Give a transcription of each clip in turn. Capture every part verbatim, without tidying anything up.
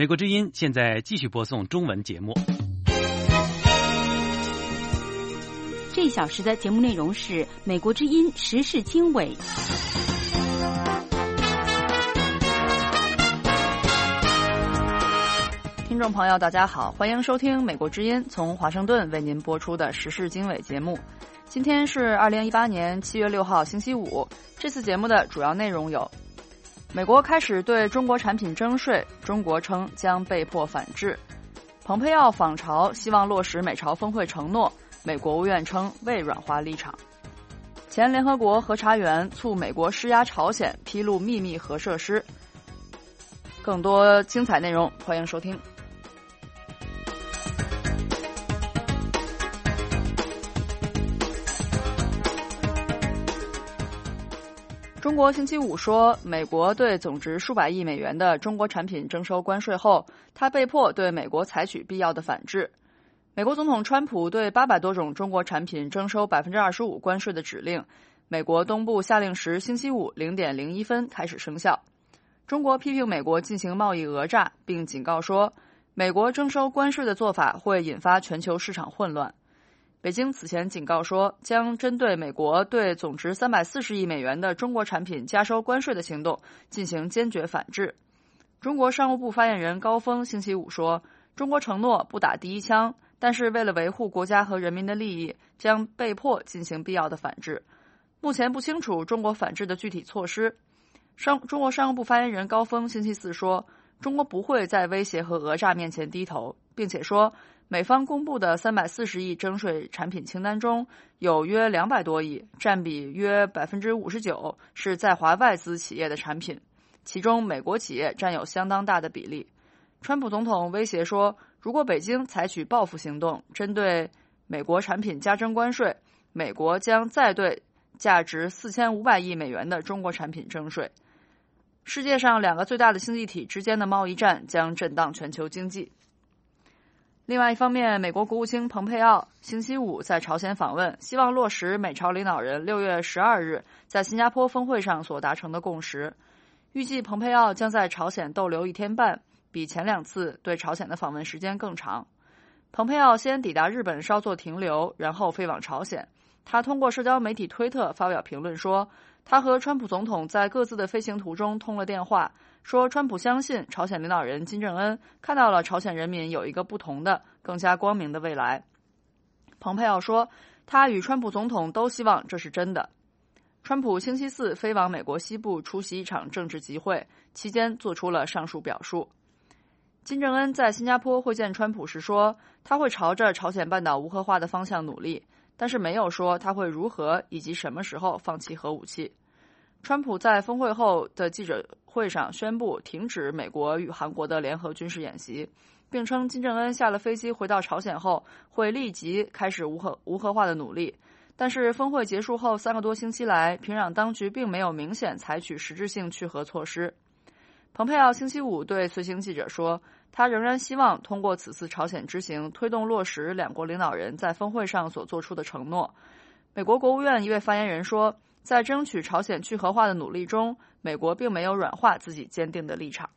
美国之音现在继续播送中文节目。 这一小时的节目内容是美国之音时事经纬。 听众朋友大家好，欢迎收听美国之音从华盛顿为您播出的时事经纬节目。今天是二零一八年七月六号星期五，这次节目的主要内容有：美国开始对中国产品征税，中国称将被迫反制；蓬佩奥访朝，希望落实美朝峰会承诺，美国务院称未软化立场；前联合国核查员促美国施压朝鲜披露秘密核设施。更多精彩内容，欢迎收听。中国星期五说，美国对总值数百亿美元的中国产品征收关税后，他被迫对美国采取必要的反制。美国总统川普对八百多种中国产品征收 百分之二十五 关税的指令，美国东部夏令时星期五零点零一分开始生效。中国批评美国进行贸易讹诈，并警告说，美国征收关税的做法会引发全球市场混乱。北京此前警告说，将针对美国对总值三百四十亿美元的中国产品加收关税的行动进行坚决反制。中国商务部发言人高峰星期五说，中国承诺不打第一枪，但是为了维护国家和人民的利益，将被迫进行必要的反制。目前不清楚中国反制的具体措施。商中国商务部发言人高峰星期四说，中国不会在威胁和讹诈面前低头，并且说，美方公布的三百四十亿征税产品清单中，有约两百多亿，占比约 百分之五十九 是在华外资企业的产品，其中美国企业占有相当大的比例。川普总统威胁说，如果北京采取报复行动，针对美国产品加征关税，美国将再对价值四千五百亿美元的中国产品征税。世界上两个最大的经济体之间的贸易战将震荡全球经济。另外一方面，美国国务卿蓬佩奥星期五在朝鲜访问，希望落实美朝领导人六月十二日在新加坡峰会上所达成的共识。预计蓬佩奥将在朝鲜逗留一天半，比前两次对朝鲜的访问时间更长。蓬佩奥先抵达日本稍作停留，然后飞往朝鲜。他通过社交媒体推特发表评论说，他和川普总统在各自的飞行途中通了电话，说川普相信朝鲜领导人金正恩看到了朝鲜人民有一个不同的、更加光明的未来。蓬佩奥说，他与川普总统都希望这是真的。川普星期四飞往美国西部出席一场政治集会，期间做出了上述表述。金正恩在新加坡会见川普时说，他会朝着朝鲜半岛无核化的方向努力，但是没有说他会如何以及什么时候放弃核武器。川普在峰会后的记者会上宣布停止美国与韩国的联合军事演习，并称金正恩下了飞机回到朝鲜后会立即开始无核无核化的努力。但是峰会结束后三个多星期来，平壤当局并没有明显采取实质性去核措施。蓬佩奥星期五对随行记者说，他仍然希望通过此次朝鲜之行推动落实两国领导人在峰会上所做出的承诺。美国国务院一位发言人说，在争取朝鲜去核化的努力中，美国并没有软化自己坚定的立场。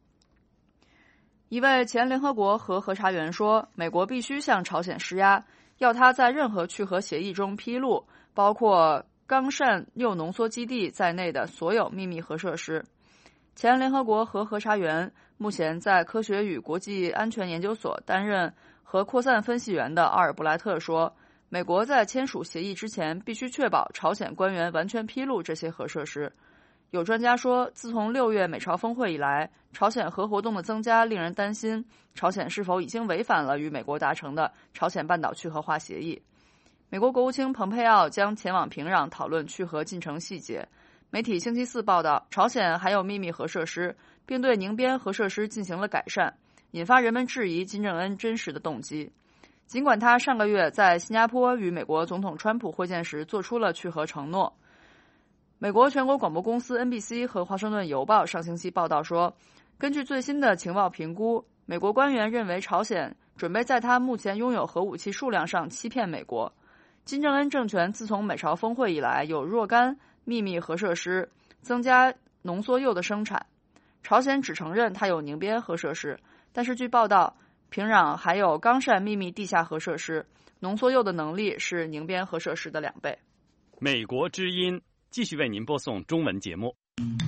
一位前联合国核核查员说，美国必须向朝鲜施压，要他在任何去核协议中披露包括冈山铀浓缩基地在内的所有秘密核设施。前联合国核核查员目前在科学与国际安全研究所担任核扩散分析员的奥尔布莱特说，美国在签署协议之前必须确保朝鲜官员完全披露这些核设施。有专家说，自从六月美朝峰会以来，朝鲜核活动的增加令人担心，朝鲜是否已经违反了与美国达成的朝鲜半岛去核化协议。美国国务卿蓬佩奥将前往平壤讨论去核进程细节。媒体星期四报道，朝鲜还有秘密核设施，并对宁边核设施进行了改善，引发人们质疑金正恩真实的动机。尽管他上个月在新加坡与美国总统川普会见时做出了去核承诺。美国全国广播公司 N B C 和华盛顿邮报上星期报道说，根据最新的情报评估，美国官员认为朝鲜准备在他目前拥有核武器数量上欺骗美国。金正恩政权自从美朝峰会以来，有若干秘密核设施，增加浓缩铀的生产。 朝鲜只承认它有宁边核设施，但是据报道，平壤还有冈山秘密地下核设施，浓缩铀的能力是宁边核设施的两倍。 美国之音继续为您播送中文节目。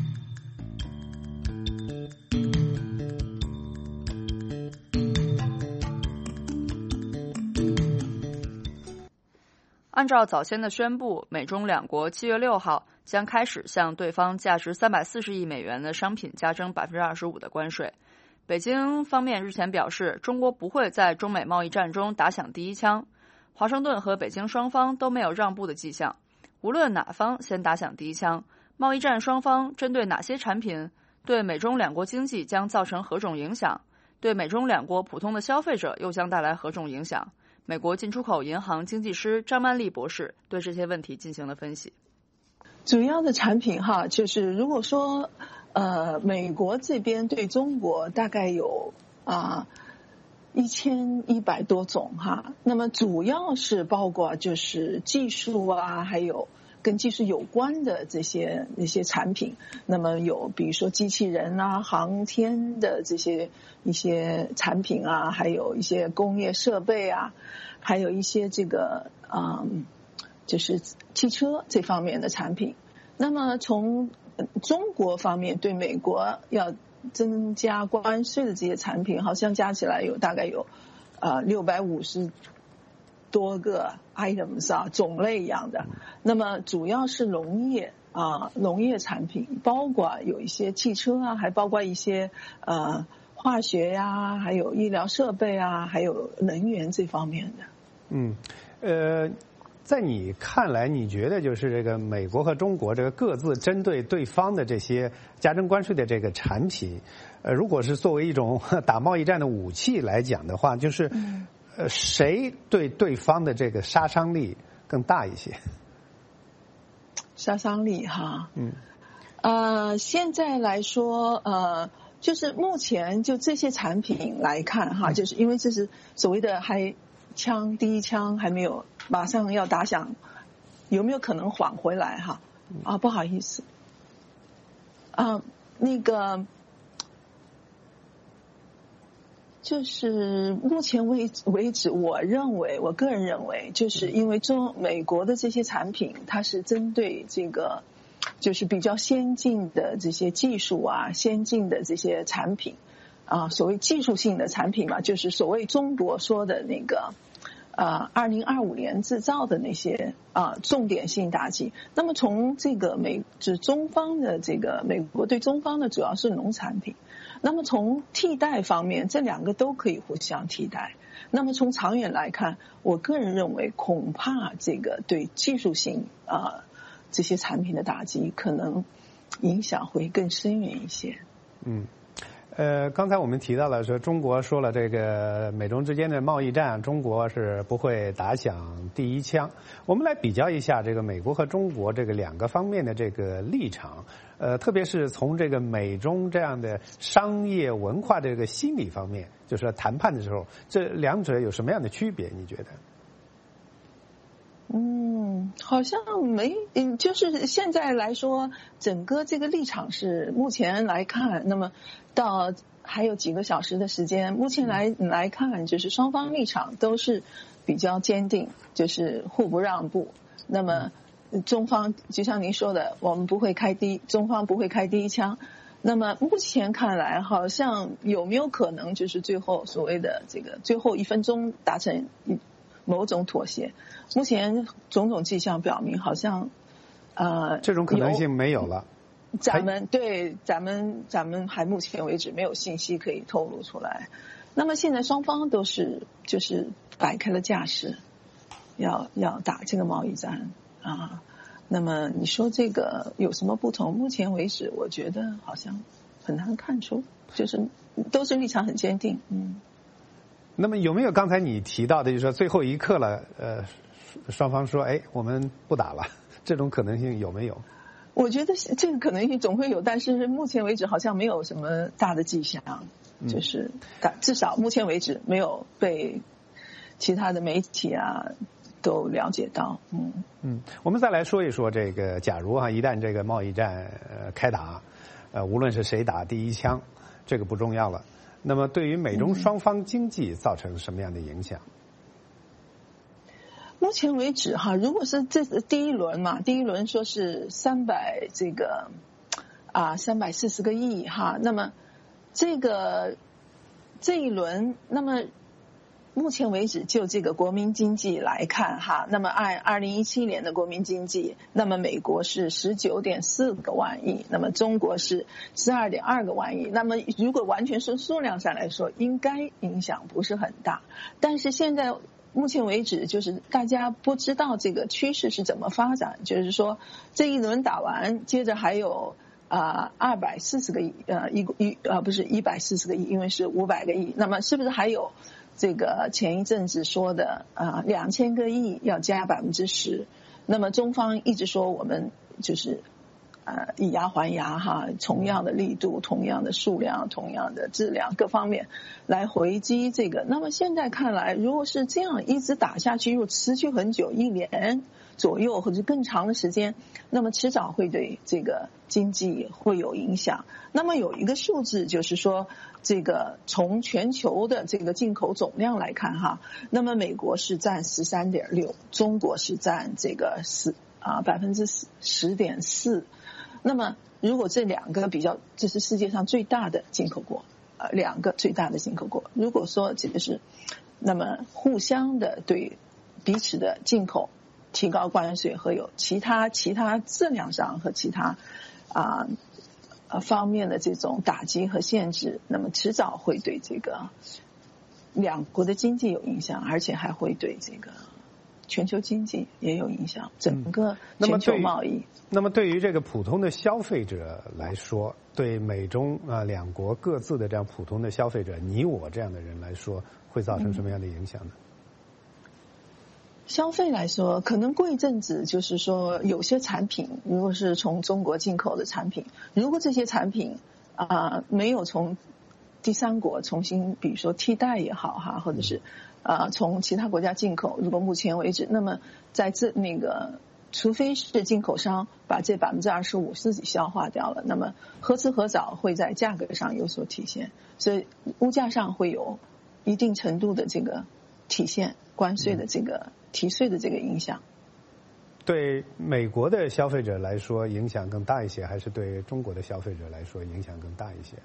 按照早先的宣布，美中两国七月六号将开始向对方价值三百四十亿美元的商品加征百分之二十五的关税。北京方面日前表示，中国不会在中美贸易战中打响第一枪。华盛顿和北京双方都没有让步的迹象。无论哪方先打响第一枪，贸易战双方针对哪些产品，对美中两国经济将造成何种影响，对美中两国普通的消费者又将带来何种影响。美国进出口银行经济师张曼丽博士对这些问题进行了分析。 主要的产品哈，就是如果说呃，美国这边对中国大概有啊一千一百多种哈，那么主要是包括就是技术啊，还有跟技术有关的这些那些产品。那么有比如说机器人啊、航天的这些一些产品啊，还有一些工业设备啊，还有一些这个嗯，就是汽车这方面的产品。那么从中国方面对美国要增加关税的这些产品，好像加起来有大概有呃六百五十多个 items 啊，种类一样的。那么主要是农业啊，农业产品，包括有一些汽车啊，还包括一些呃化学呀、啊，还有医疗设备啊，还有能源这方面的。 嗯，呃。在你看来，你觉得就是这个美国和中国这个各自针对对方的这些加征关税的这个产品，呃，如果是作为一种打贸易战的武器来讲的话，就是呃，谁对对方的这个杀伤力更大一些？ 杀伤力哈，嗯，呃，现在来说，呃，就是目前就这些产品来看哈，就是因为这是所谓的还枪第一枪还没有马上要打响，有没有可能缓回来哈？啊，不好意思，啊，那个就是目前为为止，我认为，我个人认为，就是因为中美国的这些产品，它是针对这个就是比较先进的这些技术啊，先进的这些产品啊，所谓技术性的产品嘛，就是所谓中国说的那个。呃，二零二五年制造的那些啊、呃、重点性打击。那么从这个美就是中方的这个美国对中方的主要是农产品。那么从替代方面，这两个都可以互相替代。那么从长远来看，我个人认为恐怕这个对技术性啊、呃、这些产品的打击可能影响会更深远一些。 嗯。呃，刚才我们提到了说，中国说了这个美中之间的贸易战，中国是不会打响第一枪。我们来比较一下这个美国和中国这个两个方面的这个立场，呃，特别是从这个美中这样的商业文化这个心理方面，就是说谈判的时候，这两者有什么样的区别？你觉得？ 嗯，好像没，嗯，就是现在来说，整个这个立场是目前来看，那么到还有几个小时的时间，目前来来看，就是双方立场都是比较坚定，就是互不让步。那么中方就像您说的，我们不会开第，中方不会开第一枪。那么目前看来，好像有没有可能就是最后所谓的这个最后一分钟达成某种妥协？目前种种迹象表明，好像呃这种可能性没有了。 咱们对咱们咱们还目前为止没有信息可以透露出来。那么现在双方都是就是摆开了架势，要要打这个贸易战啊。那么你说这个有什么不同？目前为止，我觉得好像很难看出，就是都是立场很坚定。嗯。 那么有没有刚才你提到的，就是说最后一刻了，呃，双方说，哎，我们不打了，这种可能性有没有？ 我觉得这个可能性总会有，但是目前为止好像没有什么大的迹象，就是至少目前为止没有被其他的媒体啊都了解到。嗯嗯，我们再来说一说这个，假如哈、啊、一旦这个贸易战呃开打， 呃，无论是谁打第一枪，这个不重要了。那么对于美中双方经济造成什么样的影响？ 目前为止哈，如果是这第一轮嘛，第一轮说是三百这个啊三百四十个亿哈，那么这个这一轮，那么目前为止就这个国民经济来看哈，那么按二零一七年的国民经济，那么美国是十九点四个万亿，那么中国是十二点二个万亿，那么如果完全从数量上来说，应该影响不是很大，但是现在。目前为止，就是大家不知道这个趋势是怎么发展，就是说这一轮打完，接着还有啊二百四十个亿，呃一一呃不是一百四十个亿，因为是五百个亿，那么是不是还有这个前一阵子说的啊两千个亿要加百分之十？那么中方一直说我们就是。呃，以牙还牙哈，同样的力度、同样的数量、同样的质量，各方面来回击这个。那么现在看来，如果是这样一直打下去，又持续很久，一年左右或者更长的时间，那么迟早会对这个经济会有影响。那么有一个数字就是说，这个从全球的这个进口总量来看哈，那么美国是占十三点六，中国是占这个十啊百分之十十点四。那么，如果这两个比较，这是世界上最大的进口国，呃，两个最大的进口国。如果说这个是，那么互相的对彼此的进口提高关税和有其他其他质量上和其他啊呃方面的这种打击和限制，那么迟早会对这个两国的经济有影响，而且还会对这个。全球经济也有影响，整个全球贸易。嗯、 那么对于这个普通的消费者来说，对美中啊、呃、两国各自的这样普通的消费者，你我这样的人来说，会造成什么样的影响呢？ 嗯、消费来说，可能过一阵子，就是说有些产品，如果是从中国进口的产品，如果这些产品啊、呃、没有从第三国重新，比如说替代也好哈，或者是。啊，从其他国家进口，如果目前为止，那么在这那个，除非是进口商把这百分之二十五自己消化掉了，那么何迟何早会在价格上有所体现，所以物价上会有一定程度的这个体现，关税的这个提税的这个影响。 对美国的消费者来说影响更大一些，还是对中国的消费者来说影响更大一些？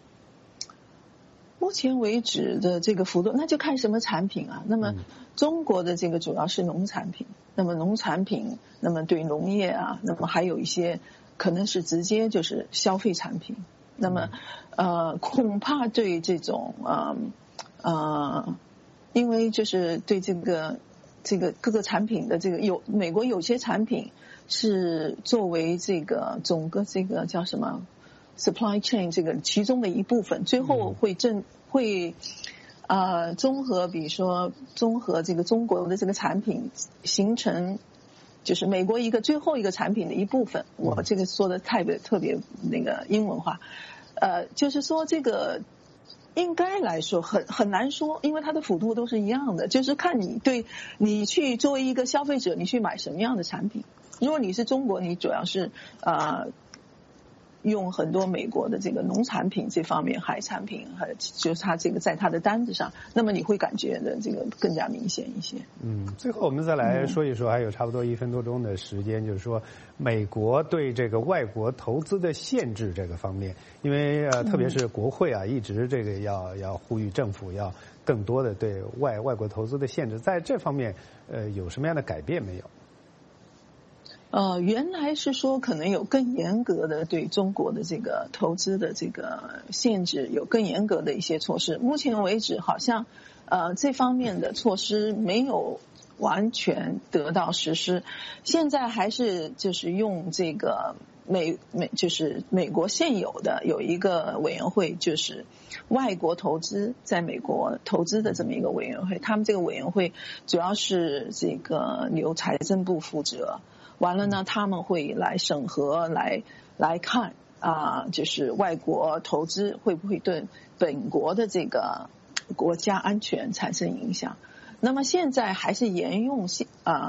目前为止的这个幅度，那就看什么产品啊。那么中国的这个主要是农产品，那么农产品，那么对农业啊，那么还有一些可能是直接就是消费产品。那么呃，恐怕对这种呃呃，因为就是对这个这个各个产品的这个有美国有些产品是作为这个整个这个叫什么？ supply chain 这个其中的一部分，最后会正会啊综合，比如说综合这个中国的这个产品，形成就是美国一个最后一个产品的一部分。我这个说的特别特别那个英文化，呃，就是说这个应该来说很很难说，因为它的幅度都是一样的，就是看你对你去作为一个消费者，你去买什么样的产品。如果你是中国，你主要是啊。呃用很多美国的这个农产品这方面，海产品，还有就是它这个在它的单子上，那么你会感觉的这个更加明显一些。 嗯，最后我们再来说一说，还有差不多一分多钟的时间，就是说美国对这个外国投资的限制这个方面，因为呃，特别是国会啊，一直这个要要呼吁政府要更多的对外外国投资的限制，在这方面呃有什么样的改变没有？ 呃，原来是说可能有更严格的对中国的这个投资的这个限制，有更严格的一些措施。目前为止，好像呃这方面的措施没有完全得到实施。现在还是就是用这个美美就是美国现有的有一个委员会，就是外国投资在美国投资的这么一个委员会。他们这个委员会主要是这个由财政部负责。完了呢，他们会来审核，来来看啊、呃，就是外国投资会不会对本国的这个国家安全产生影响。那么现在还是沿用啊、呃、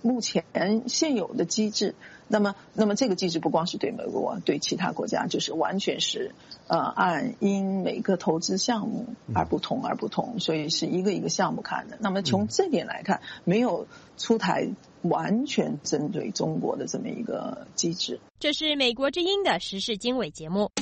目前现有的机制。那么，那么这个机制不光是对美国，对其他国家，就是完全是呃按因每个投资项目而不同而不同，所以是一个一个项目看的。那么从这点来看，没有出台完全针对中国的这么一个机制。 这是美国之音的时事经纬节目。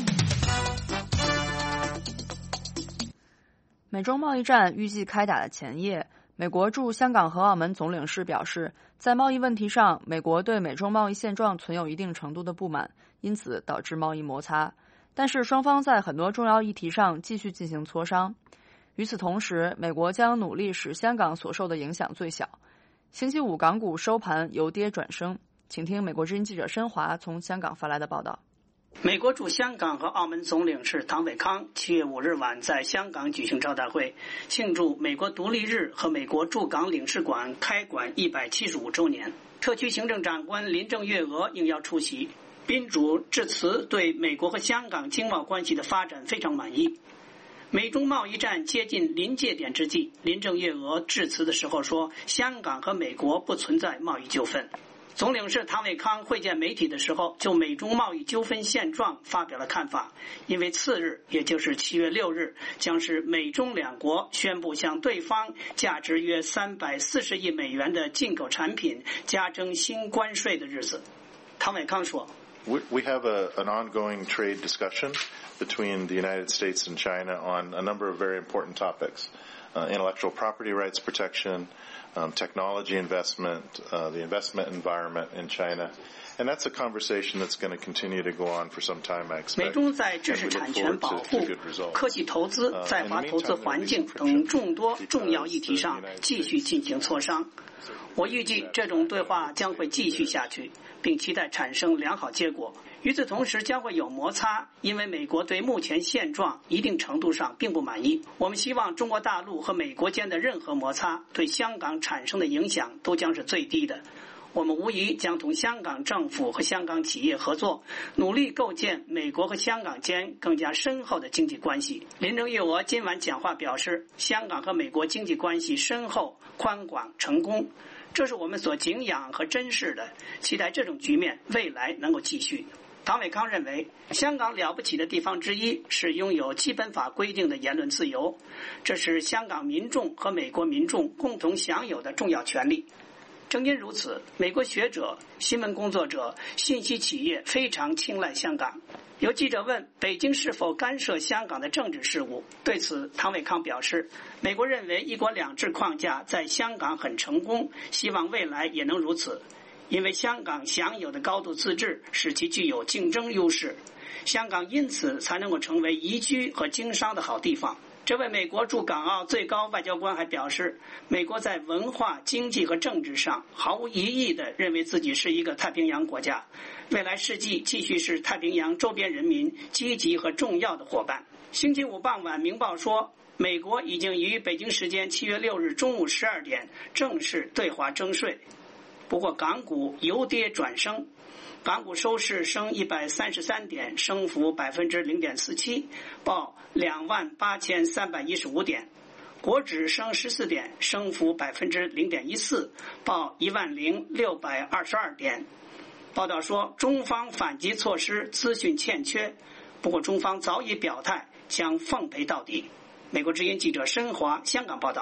美中贸易战预计开打的前夜，美国驻香港和澳门总领事表示，在贸易问题上，美国对美中贸易现状存有一定程度的不满，因此导致贸易摩擦。但是双方在很多重要议题上继续进行磋商。与此同时，美国将努力使香港所受的影响最小。星期五港股收盘由跌转升，请听美国之音记者申华从香港发来的报道。 美国驻香港和澳门总领事唐伟康七月五日晚在香港举行招待会，庆祝美国独立日和美国驻港领事馆开馆一百七十五周年。特区行政长官林郑月娥应邀出席，宾主致辞对美国和香港经贸关系的发展非常满意。美中贸易战接近临界点之际，林郑月娥致辞的时候说，香港和美国不存在贸易纠纷。总领事唐伟康会见媒体的时候，就美中贸易纠纷现状发表了看法，因为次日，也就是七月六日，将是美中两国宣布向对方价值约三百四十亿美元的进口产品加征新关税的日子。唐伟康说 We, we have a, an ongoing trade discussion between the United States and China on a number of very important topics. Uh, intellectual property rights protection, um, technology investment, uh, the investment environment in China. And that's a conversation that's going to continue to go on for some time, I expect. 美中在知识产权保护、科技投资、在华投资环境等众多重要议题上继续进行磋商。我预计这种对话将会继续下去，并期待产生良好结果。与此同时，将会有摩擦，因为美国对目前现状一定程度上并不满意。我们希望中国大陆和美国间的任何摩擦对香港产生的影响都将是最低的。我们无疑将同香港政府和香港企业合作，努力构建美国和香港间更加深厚的经济关系。林郑月娥今晚讲话表示，香港和美国经济关系深厚、宽广、成功，这是我们所敬仰和珍视的，期待这种局面未来能够继续。唐伟康认为，香港了不起的地方之一是拥有基本法规定的言论自由，这是香港民众和美国民众共同享有的重要权利。正因如此，美国学者、新闻工作者、信息企业非常青睐香港。有记者问北京是否干涉香港的政治事务，对此唐伟康表示，美国认为一国两制框架在香港很成功，希望未来也能如此。因为香港享有的高度自治使其具有竞争优势，香港因此才能够成为宜居和经商的好地方。这位美国驻港澳最高外交官还表示，美国在文化、经济和政治上毫无疑义地认为自己是一个太平洋国家，未来世纪继续是太平洋周边人民积极和重要的伙伴。星期五傍晚，《明报》说，美国已经于北京时间七月六日中午十二点正式对华征税。不过港股由跌转升，港股收市升一百三十三点，升幅百分之零点四七，报两万八千三百一十五点。国指升十四点，升幅百分之零点一四，报一万零六百二十二点。报道说，中方反击措施资讯欠缺，不过中方早已表态将奉陪到底。美国之音记者申华香港报道。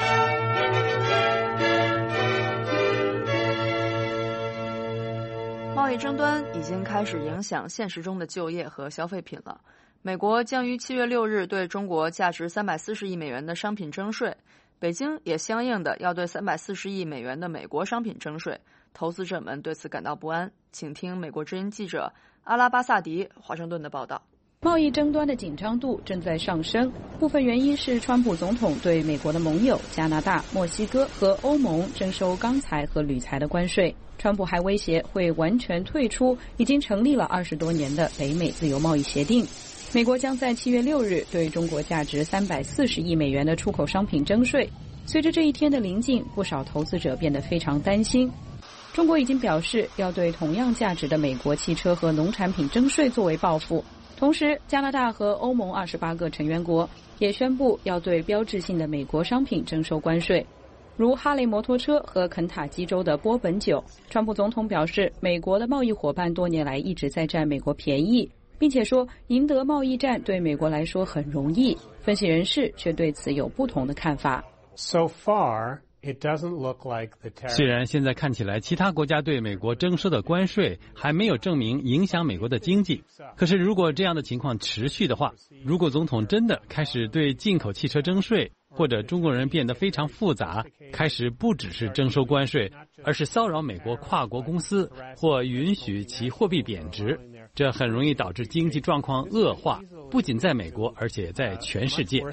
贸易争端已经开始影响现实中的就业和消费品了。美国将于七月六日对中国价值三百四十亿美元的商品征税，北京也相应的要对三百四十亿美元的美国商品征税，投资者们对此感到不安。请听美国之音记者阿拉巴萨迪华盛顿的报道。 贸易争端的紧张度正在上升，部分原因是川普总统对美国的盟友加拿大、墨西哥和欧盟征收钢材和铝材的关税。川普还威胁会完全退出已经成立了二十多年的北美自由贸易协定。美国将在七月六日对中国价值三百四十亿美元的出口商品征税。随着这一天的临近，不少投资者变得非常担心。中国已经表示要对同样价值的美国汽车和农产品征税作为报复。同时，加拿大和欧盟二十八个成员国也宣布要对标志性的美国商品征收关税。 如哈雷摩托车和肯塔基州的波本酒。川普总统表示，美国的贸易伙伴多年来一直在占美国便宜，并且说赢得贸易战对美国来说很容易。分析人士却对此有不同的看法。 So far, it doesn't look like the tariff. 虽然现在看起来其他国家对美国征收的关税还没有证明影响美国的经济，可是如果这样的情况持续的话，如果总统真的开始对进口汽车征税，或者中国人变得非常复杂，开始不只是征收关税，而是骚扰美国跨国公司或允许其货币贬值，这很容易导致经济状况恶化，不仅在美国，而且在全世界。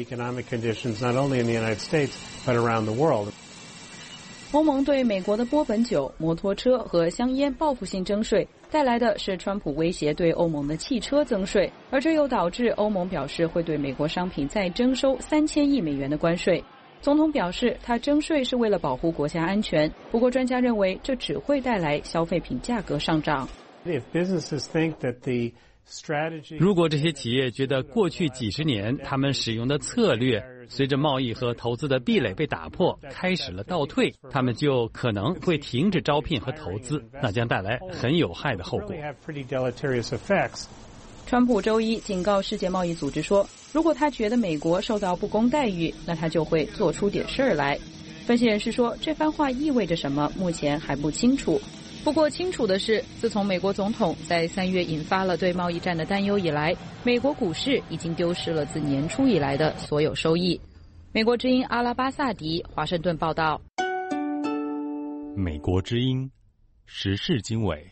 欧盟对美国的波本酒、摩托车和香烟报复性征税，带来的是川普威胁对欧盟的汽车增税，而这又导致欧盟表示会对美国商品再征收三千亿美元的关税。总统表示，他征税是为了保护国家安全，不过专家认为这只会带来消费品价格上涨。 如果这些企业觉得过去几十年他们使用的策略随着贸易和投资的壁垒被打破开始了倒退，他们就可能会停止招聘和投资，那将带来很有害的后果。 川普周一警告世界贸易组织说，如果他觉得美国受到不公待遇，那他就会做出点事儿来。分析人士说，这番话意味着什么，目前还不清楚。不过清楚的是，自从美国总统在三月引发了对贸易战的担忧以来，美国股市已经丢失了自年初以来的所有收益。美国之音阿拉巴萨迪，华盛顿报道。 美国之音时事经纬。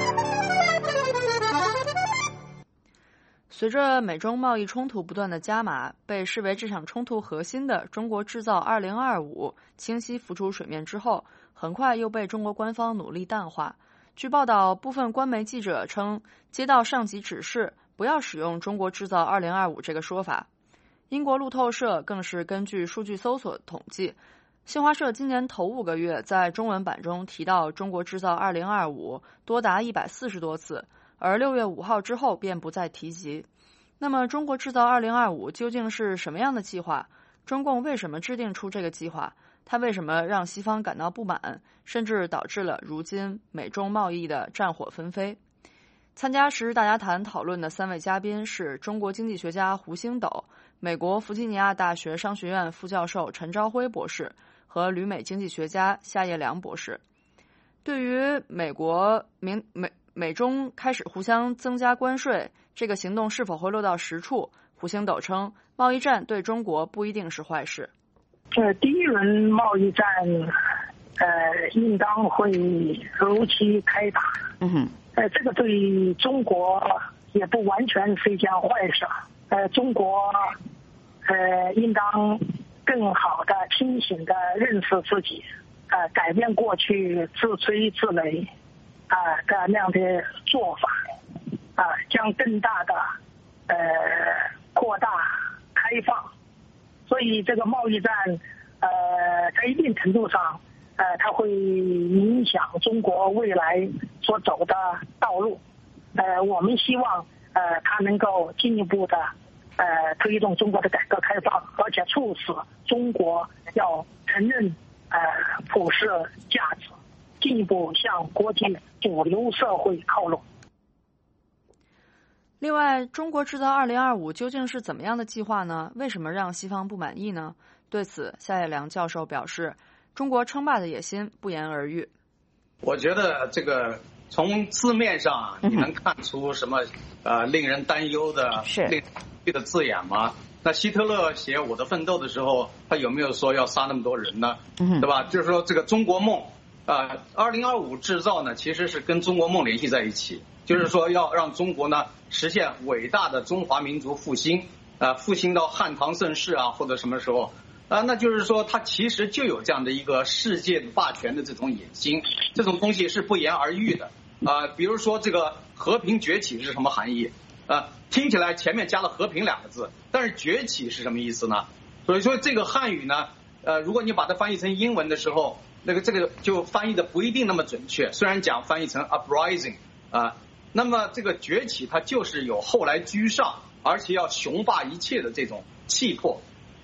随着美中贸易冲突不断的加码，被视为这场冲突核心的中国制造二零二五清晰浮出水面之后，很快又被中国官方努力淡化。据报道，部分官媒记者称，接到上级指示，不要使用中国制造二零二五这个说法。英国路透社更是根据数据搜索统计，新华社今年头五个月在中文版中提到中国制造二零二五多达一百四十多次，而六月五号之后便不再提及。那么中国制造二零二五究竟是什么样的计划？中共为什么制定出这个计划？它为什么让西方感到不满，甚至导致了如今美中贸易的战火纷飞？参加时事大家谈讨论的三位嘉宾是中国经济学家胡星斗、美国弗吉尼亚大学商学院副教授陈朝晖博士和旅美经济学家夏业良博士。对于美国美美美中开始互相增加关税，这个行动是否会落到实处？胡星斗称，贸易战对中国不一定是坏事。 呃，第一轮贸易战，呃，应当会如期开打。 嗯哼。 呃，这个对中国也不完全是一件坏事。呃，中国呃应当更好的、清醒的认识自己，呃，改变过去自吹自擂啊的那样的做法，啊，将更大的呃扩大开放。所以这个贸易战，呃，在一定程度上，呃，它会影响中国未来所走的道路。呃，我们希望，呃，它能够进一步的，呃，推动中国的改革开放，而且促使中国要承认，呃，普世价值，进一步向国际主流社会靠拢。 另外，中国制造二零二五究竟是怎么样的计划呢？为什么让西方不满意呢？对此，夏业良教授表示，中国称霸的野心不言而喻。 我觉得这个从字面上你能看出什么、嗯、呃令人担忧的、 是令人的字眼吗？那希特勒写《我的奋斗》的时候，他有没有说要杀那么多人呢？ 嗯、 对吧？就是说这个中国梦，呃，二零二五制造呢，其实是跟中国梦联系在一起。就是说要让中国呢实现伟大的中华民族复兴，呃，复兴到汉唐盛世啊，或者什么时候啊、呃，那就是说它其实就有这样的一个世界霸权的这种野心，这种东西是不言而喻的啊、呃。比如说这个和平崛起是什么含义啊、呃？听起来前面加了和平两个字，但是崛起是什么意思呢？所以说这个汉语呢，呃，如果你把它翻译成英文的时候，那个这个就翻译的不一定那么准确，虽然讲翻译成 uprising 啊、呃。那么这个崛起它就是有后来居上，而且要雄霸一切的这种气魄，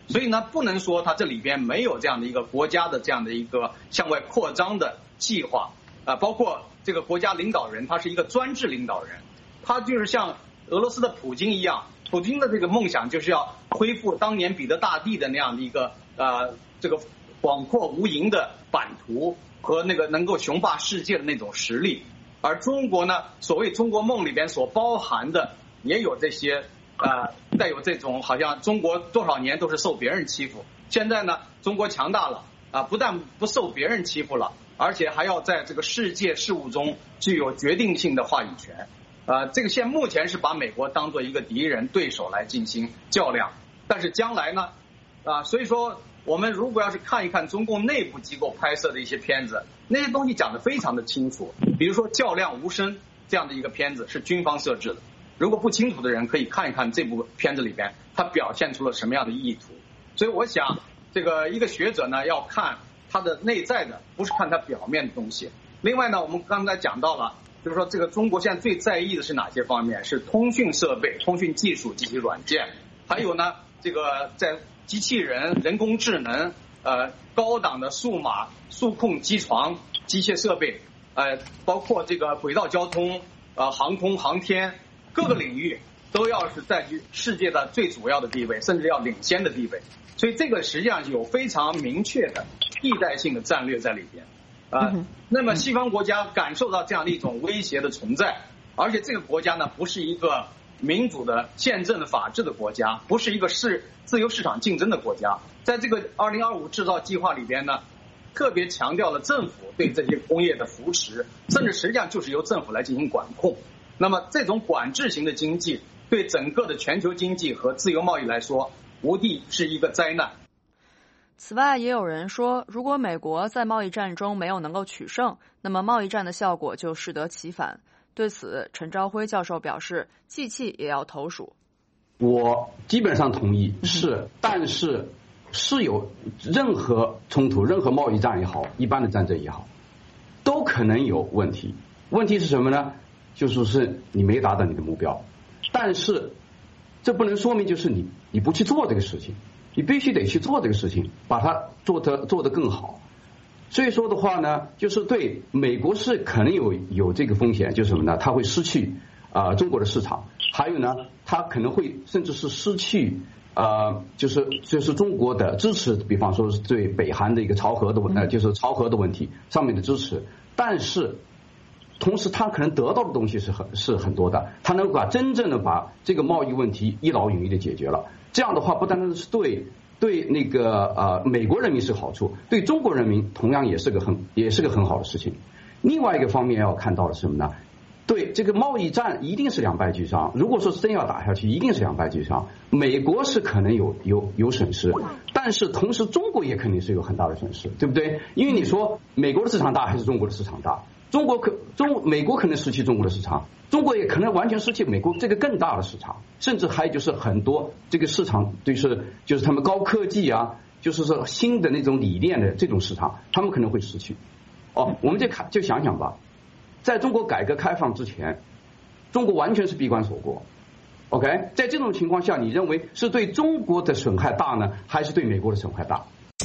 所以呢，不能说它这里边没有这样的一个国家的这样的一个向外扩张的计划啊，包括这个国家领导人，他是一个专制领导人，他就是像俄罗斯的普京一样，普京的这个梦想就是要恢复当年彼得大帝的那样的一个呃这个广阔无垠的版图和那个能够雄霸世界的那种实力，而中国呢，所谓中国梦里边所包含的也有这些呃带有这种好像中国多少年都是受别人欺负，现在呢中国强大了啊，不但不受别人欺负了，而且还要在这个世界事务中具有决定性的话语权。呃，这个现目前是把美国当做一个敌人对手来进行较量，但是将来呢，啊，所以说我们如果要是看一看中共内部机构拍摄的一些片子，那些东西讲得非常的清楚。比如说《较量无声》这样的一个片子是军方设置的，如果不清楚的人可以看一看这部片子里边它表现出了什么样的意图。所以我想，这个一个学者呢要看它的内在的，不是看它表面的东西。另外呢，我们刚才讲到了。就是说，这个中国现在最在意的是哪些方面？是通讯设备、通讯技术及其软件，还有呢，这个在机器人、人工智能、呃高档的数码数控机床、机械设备，呃，包括这个轨道交通、呃航空航天各个领域都要是占据世界的最主要的地位，甚至要领先的地位。所以这个实际上有非常明确的替代性的战略在里边。呃，那么西方国家感受到这样的一种威胁的存在，而且这个国家呢不是一个民主的宪政的法治的国家，不是一个市自由市场竞争的国家。在这个二零二五制造计划里边呢，特别强调了政府对这些工业的扶持，甚至实际上就是由政府来进行管控。那么这种管制型的经济对整个的全球经济和自由贸易来说，无疑是一个灾难。 此外，也有人说，如果美国在贸易战中没有能够取胜，那么贸易战的效果就适得其反。对此，陈朝晖教授表示，计气也要投鼠。 我基本上同意，是，但是是有任何冲突，任何贸易战也好，一般的战争也好，都可能有问题。问题是什么呢？就是是你没达到你的目标，但是这不能说明就是你你不去做这个事情。你必须得去做这个事情，把它做得做得更好。所以说的话呢，就是对美国是可能有有这个风险，就是什么呢？它会失去啊、呃、中国的市场，还有呢，它可能会甚至是失去啊、呃、就是就是中国的支持，比方说是对北韩的一个朝核的问呃就是朝核的问题上面的支持，但是同时它可能得到的东西是很是很多的，它能把真正的把这个贸易问题一劳永逸的解决了。这样的话，不单单是对对那个呃美国人民是好处，对中国人民同样也是个很也是个很好的事情。另外一个方面要看到的是什么呢？对这个贸易战一定是两败俱伤。如果说真要打下去，一定是两败俱伤。美国是可能有有有损失，但是同时中国也肯定是有很大的损失，对不对？因为你说美国的市场大还是中国的市场大？中国可中美国可能失去中国的市场，中国也可能完全失去美国这个更大的市场，甚至还有就是很多这个市场就是就是他们高科技啊，就是说新的那种理念的这种市场，他们可能会失去。哦，我们就看就想想吧，在中国改革开放之前，中国完全是闭关锁国。OK， 在这种情况下，你认为是对中国的损害大呢，还是对美国的损害大？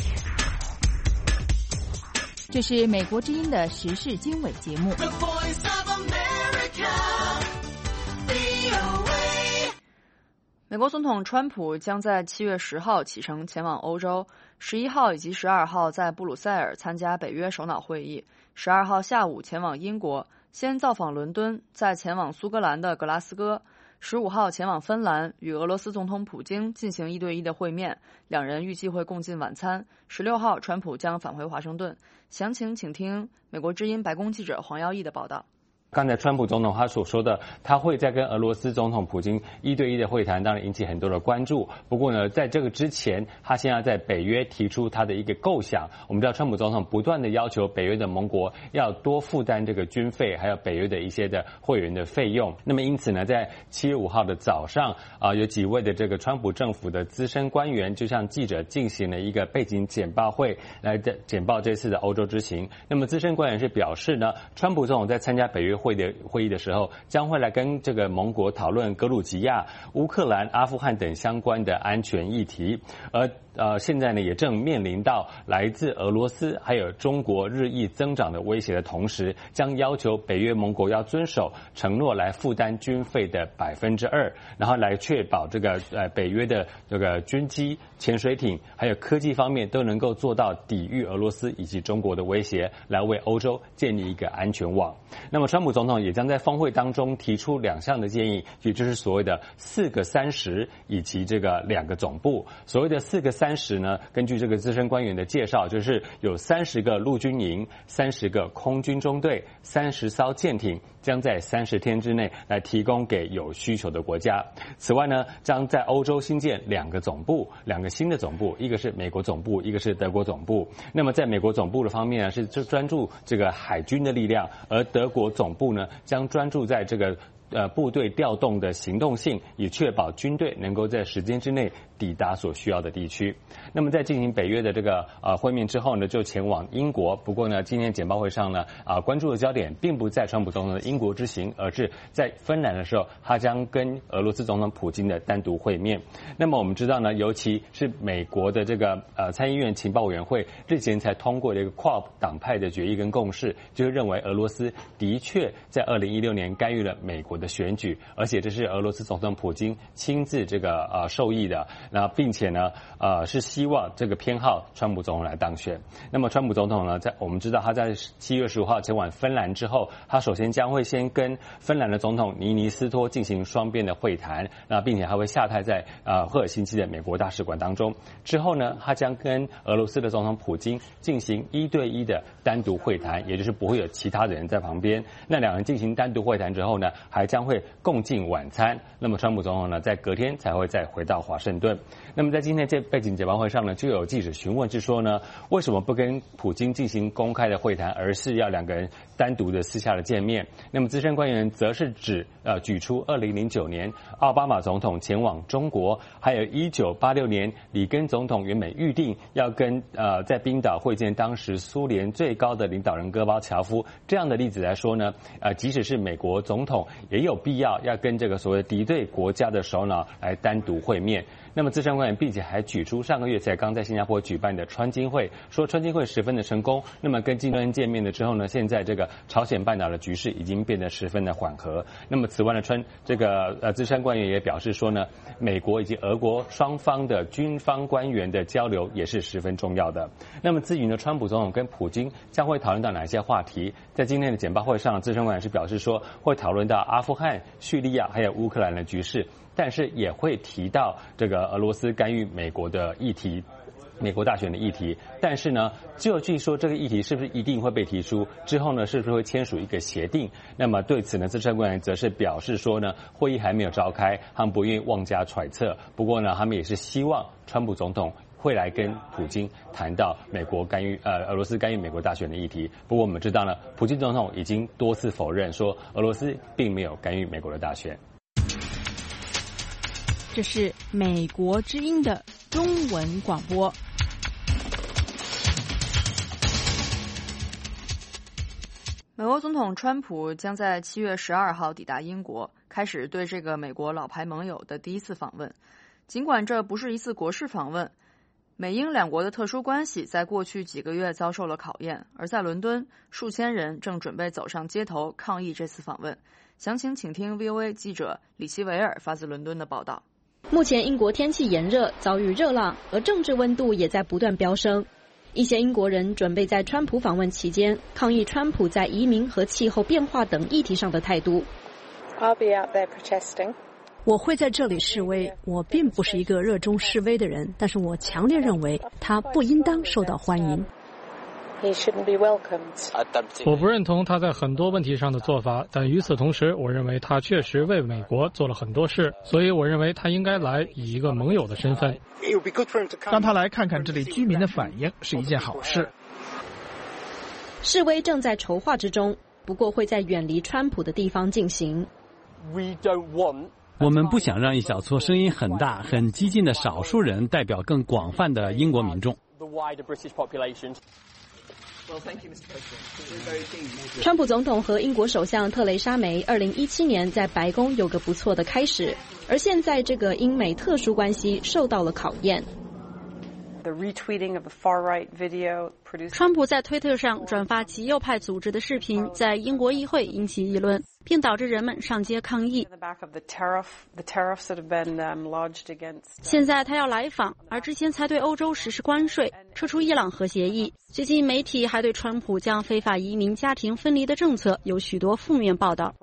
这是美国之音的时事经纬节目。 美国总统川普将在七月十号启程前往欧洲，十一号以及十二号在布鲁塞尔参加北约首脑会议，十二号下午前往英国，先造访伦敦，再前往苏格兰的格拉斯哥，十五号前往芬兰，与俄罗斯总统普京进行一对一的会面，两人预计会共进晚餐。十六号，川普将返回华盛顿。详情请听美国之音白宫记者黄耀义的报道。 刚才川普总统他所说的，他会在跟俄罗斯总统普京一对一的会谈，当然引起很多的关注。不过呢，在这个之前，他先要在北约提出他的一个构想。我们知道，川普总统不断的要求北约的盟国要多负担这个军费，还有北约的一些的会员的费用。那么因此呢，在七月五号的早上啊、呃，有几位的这个川普政府的资深官员就向记者进行了一个背景简报会，来简报这次的欧洲之行。那么资深官员是表示呢，川普总统在参加北约会的会议的时候，将会来跟这个盟国讨论格鲁吉亚、乌克兰、阿富汗等相关的安全议题。而呃现在呢也正面临到来自俄罗斯还有中国日益增长的威胁的同时，将要求北约盟国要遵守承诺来负担军费的百分之二，然后来确保这个呃北约的这个军机、潜水艇还有科技方面都能够做到抵御俄罗斯以及中国的威胁，来为欧洲建立一个安全网。那么川普总统也将在峰会当中提出两项的建议，也就是所谓的四个三十以及这个两个总部。所谓的四个三十呢，根据这个资深官员的介绍，就是有三十个陆军营、三十个空军中队、三十艘舰艇，将在三十天之内来提供给有需求的国家。此外呢，将在欧洲新建两个总部，两个新的总部，一个是美国总部，一个是德国总部。那么在美国总部的方面呢，是专注这个海军的力量，而德国总部呢，将专注在这个呃部队调动的行动性，以确保军队能够在时间之内抵达所需要的地区。那么在进行北约的这个呃会面之后呢，就前往英国。不过呢，今天简报会上呢，啊、呃、关注的焦点并不在川普总统的英国之行，而是在芬兰的时候，他将跟俄罗斯总统普京的单独会面。那么我们知道呢，尤其是美国的这个呃参议院情报委员会日前才通过了一个跨党派的决议跟共识，就是认为俄罗斯的确在二零一六年干预了美国的选举，而且这是俄罗斯总统普京亲自这个呃受益的。那并且呢，呃，是希望这个偏好川普总统来当选。那么川普总统呢，在我们知道他在七月十五号前往芬兰之后，他首先将会先跟芬兰的总统尼尼斯托进行双边的会谈，那并且还会下榻在呃赫尔辛基的美国大使馆当中。之后呢，他将跟俄罗斯的总统普京进行一对一的单独会谈，也就是不会有其他的人在旁边。那两人进行单独会谈之后呢，还将会共进晚餐。那么川普总统呢，在隔天才会再回到华盛顿。那么在今天这背景简报会上呢，就有记者询问是说呢，为什么不跟普京进行公开的会谈，而是要两个人单独的私下的见面？那么资深官员则是指呃举出二零零九年奥巴马总统前往中国，还有一九八六年里根总统原本预定要跟呃在冰岛会见当时苏联最高的领导人戈巴乔夫这样的例子来说呢，呃即使是美国总统也有必要要跟这个所谓敌对国家的首脑来单独会面。那么资深官员并且还举出上个月才刚在新加坡举办的川金会，说川金会十分的成功。那么跟金正恩见面了之后呢，现在这个朝鲜半岛的局势已经变得十分的缓和。那么此外呢，川这个呃资深官员也表示说呢，美国以及俄国双方的军方官员的交流也是十分重要的。那么至于呢，川普总统跟普京将会讨论到哪些话题？在今天的简报会上，资深官员是表示说会讨论到阿富汗、叙利亚还有乌克兰的局势。但是也会提到这个俄罗斯干预美国的议题，美国大选的议题。但是呢，就据说这个议题是不是一定会被提出？之后呢，是不是会签署一个协定？那么对此呢，资深官员则是表示说呢，会议还没有召开，他们不愿意妄加揣测。不过呢，他们也是希望川普总统会来跟普京谈到美国干预呃俄罗斯干预美国大选的议题。不过我们知道呢，普京总统已经多次否认说俄罗斯并没有干预美国的大选。 这是美国之音的中文广播。 美国总统川普将在七月十二号抵达英国，开始对这个美国老牌盟友的第一次访问。尽管这不是一次国事访问，美英两国的特殊关系在过去几个月遭受了考验，而在伦敦，数千人正准备走上街头抗议这次访问。详情请听 V O A 记者李奇维尔发自伦敦的报道。 目前英国天气炎热，遭遇热浪，而政治温度也在不断飙升。一些英国人准备在川普访问期间抗议川普在移民和气候变化等议题上的态度。 I'll be out there protesting. 我会在这里示威。我并不是一个热衷示威的人，但是我强烈认为他不应当受到欢迎。 He shouldn't be welcomed. 我不认同他在很多问题上的做法，但与此同时，我认为他确实为美国做了很多事，所以我认为他应该来以一个盟友的身份。 让他来看看这里居民的反应是一件好事。 示威正在筹划之中，不过会在远离川普的地方进行。 我们不想让一小撮声音很大、很激进的少数人代表更广泛的英国民众。 川普总统和英国首相特蕾莎梅二零一七年在白宫有个不错的开始，而现在这个英美特殊关系受到了考验。 川普在推特上转发极右派组织的视频，在英国议会引起议论，并导致人们上街抗议。现在他要来访，而之前才对欧洲实施关税，撤出伊朗核协议。最近媒体还对川普将非法移民家庭分离的政策有许多负面报道。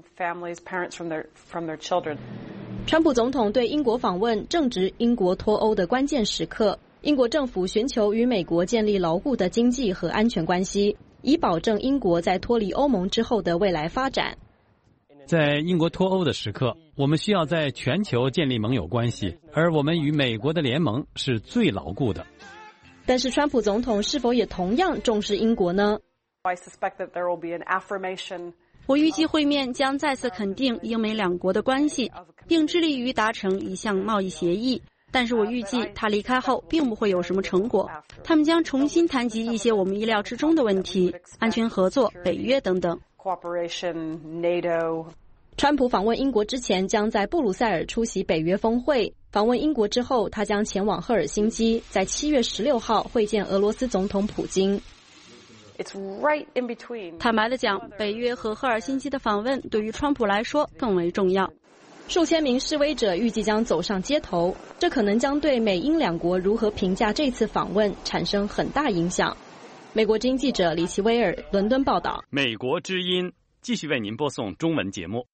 川普总统对英国访问正值英国脱欧的关键时刻，英国政府寻求与美国建立牢固的经济和安全关系，以保证英国在脱离欧盟之后的未来发展。 在英国脱欧的时刻，我们需要在全球建立盟友关系，而我们与美国的联盟是最牢固的。 但是川普总统是否也同样重视英国呢？ 我预计会面将再次肯定英美两国的关系，并致力于达成一项贸易协议。但是我预计他离开后并不会有什么成果，他们将重新谈及一些我们意料之中的问题，安全合作、北约等等。 川普访问英国之前将在布鲁塞尔出席北约峰会，访问英国之后他将前往赫尔辛基，在七月十六号会见俄罗斯总统普京。 坦白地讲，北约和赫尔辛基的访问对于川普来说更为重要。 数千名示威者预计将走上街头，这可能将对美英两国如何评价这次访问产生很大影响。美国之音记者李奇威尔伦敦报道。 美国之音继续为您播送中文节目。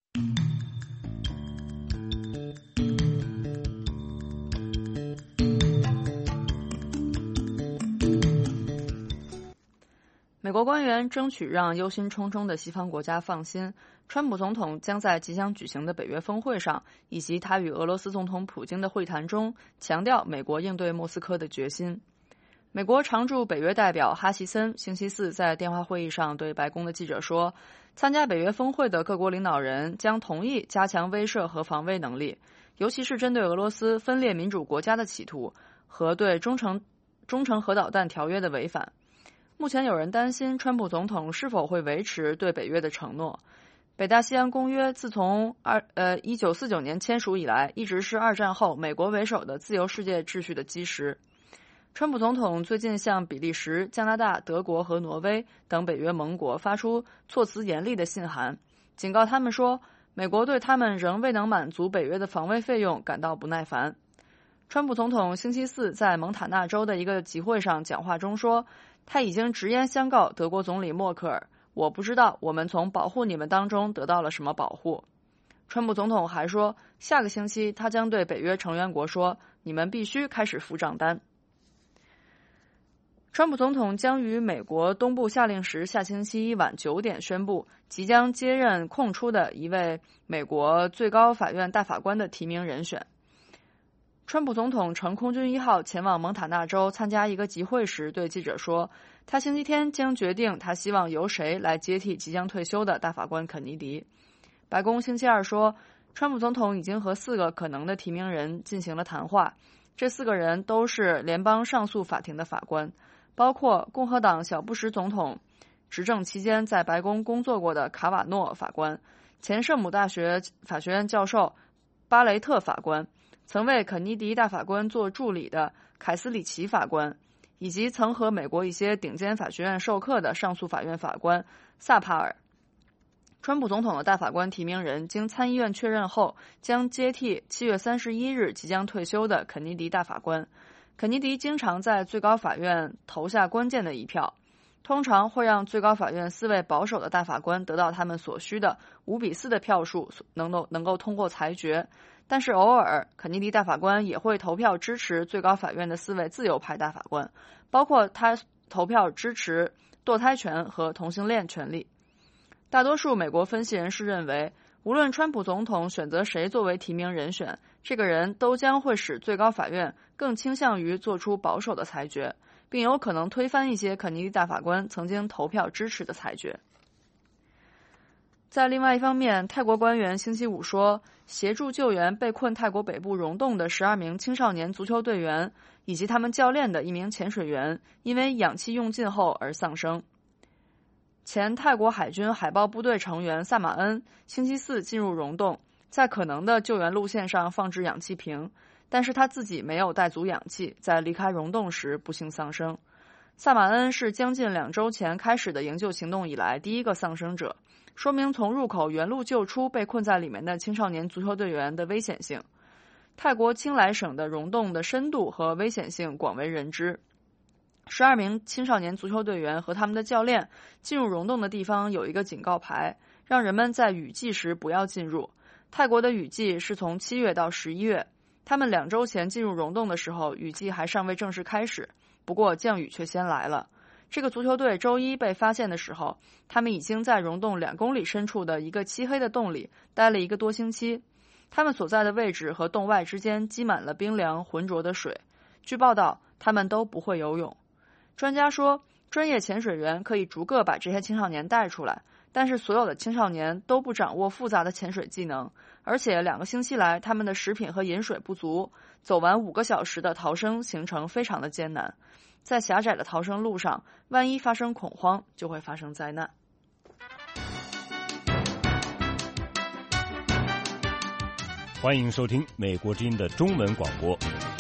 美国官员争取让忧心忡忡的西方国家放心，川普总统将在即将举行的北约峰会上，以及他与俄罗斯总统普京的会谈中，强调美国应对莫斯科的决心。美国常驻北约代表哈奇森星期四在电话会议上对白宫的记者说，参加北约峰会的各国领导人将同意加强威慑和防卫能力，尤其是针对俄罗斯分裂民主国家的企图和对中程中程核导弹条约的违反。目前有人担心川普总统是否会维持对北约的承诺。北大西洋公约自从二呃一九四九年签署以来，一直是二战后美国为首的自由世界秩序的基石。川普总统最近向比利时、加拿大、德国和挪威等北约盟国发出措辞严厉的信函，警告他们说，美国对他们仍未能满足北约的防卫费用感到不耐烦。川普总统星期四在蒙塔纳州的一个集会上讲话中说，他已经直言相告德国总理默克尔，我不知道我们从保护你们当中得到了什么保护。川普总统还说，下个星期他将对北约成员国说，你们必须开始付账单。川普总统将于美国东部下令时下星期一晚九点宣布即将接任空出的一位美国最高法院大法官的提名人选。川普总统乘空军一号前往蒙塔纳州参加一个集会时对记者说，他星期天将决定他希望由谁来接替即将退休的大法官肯尼迪。白宫星期二说，川普总统已经和四个可能的提名人进行了谈话，这四个人都是联邦上诉法庭的法官，包括共和党小布什总统执政期间在白宫工作过的卡瓦诺法官、前圣母大学法学院教授巴雷特法官、曾为肯尼迪大法官做助理的凯斯里奇法官，以及曾和美国一些顶尖法学院授课的上诉法院法官萨帕尔。川普总统的大法官提名人经参议院确认后，将接替七月三十一日即将退休的肯尼迪大法官。肯尼迪经常在最高法院投下关键的一票，通常会让最高法院四位保守的大法官得到他们所需的五比四的票数，能够能够通过裁决。但是偶尔，肯尼迪大法官也会投票支持最高法院的四位自由派大法官，包括他投票支持堕胎权和同性恋权利。大多数美国分析人士认为，无论川普总统选择谁作为提名人选，这个人都将会使最高法院更倾向于做出保守的裁决，并有可能推翻一些肯尼迪大法官曾经投票支持的裁决。在另外一方面，泰国官员星期五说，协助救援被困泰国北部溶洞的十二名青少年足球队员以及他们教练的一名潜水员因为氧气用尽后而丧生。前泰国海军海豹部队成员萨马恩星期四进入溶洞，在可能的救援路线上放置氧气瓶， 但是他自己没有带足氧气，在离开溶洞时不幸丧生。萨马恩是将近两周前开始的营救行动以来第一个丧生者，说明从入口原路救出被困在里面的青少年足球队员的危险性。泰国清莱省的溶洞的深度和危险性广为人知，十二名青少年足球队员和他们的教练进入溶洞的地方有一个警告牌，让人们在雨季时不要进入。泰国的雨季是从七月到十一月，他们两周前进入溶洞的时候，雨季还尚未正式开始，不过降雨却先来了。这个足球队周一被发现的时候，他们已经在溶洞两公里深处的一个漆黑的洞里待了一个多星期。他们所在的位置和洞外之间积满了冰凉浑浊的水。据报道，他们都不会游泳。专家说，专业潜水员可以逐个把这些青少年带出来，但是所有的青少年都不掌握复杂的潜水技能，而且两个星期来他们的食品和饮水不足，走完五个小时的逃生行程非常的艰难。在狭窄的逃生路上，万一发生恐慌，就会发生灾难。 欢迎收听美国之音的中文广播。